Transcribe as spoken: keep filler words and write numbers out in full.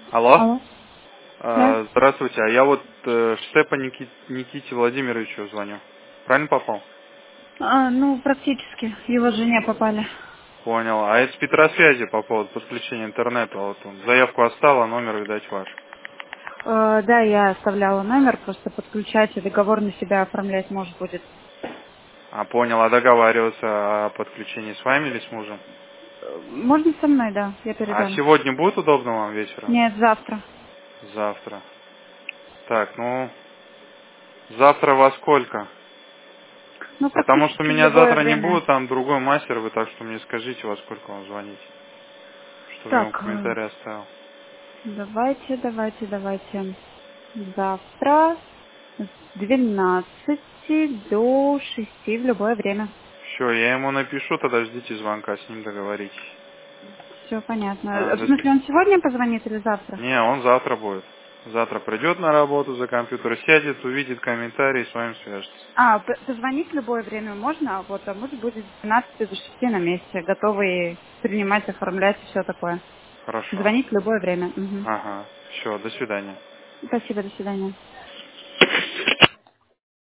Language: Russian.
Алло. Алло. Да? А, Здравствуйте. А я вот э, Штепа Ники- Никите Владимировичу звоню. Правильно попал? А, ну, практически. Его жене попали. Понял. А это с Петросвязи по поводу подключения интернета. Вот он заявку оставил, а номер, видать, ваш. Э, да, я оставляла номер, просто подключать и договор на себя оформлять может будет. А понял. А договариваться о подключении с вами или с мужем? Э, Можно со мной, да, я А передам. сегодня будет удобно вам вечером? Нет, завтра. Завтра. Так, ну, завтра во сколько? Ну, Потому что практически в меня любое завтра не время. будет, там другой мастер, вы так что мне скажите, во сколько вам звонить, чтобы я ему Так, э, комментарий оставил. давайте, давайте, давайте. Завтра с двенадцати до шести в любое время. Все, я ему напишу, тогда ждите звонка, с ним договоритесь. Все понятно. А, В до смысле, сви- он сегодня позвонит или завтра? Не, он завтра будет. Завтра придет на работу за компьютер, сядет, увидит комментарий и с вами свяжется. А, п- позвонить в любое время можно, вот, а муж будет с двенадцати до шести на месте, готовый принимать, оформлять и все такое. Хорошо. Звонить в любое время. Мгм. Ага. Все, до свидания. Спасибо, до свидания.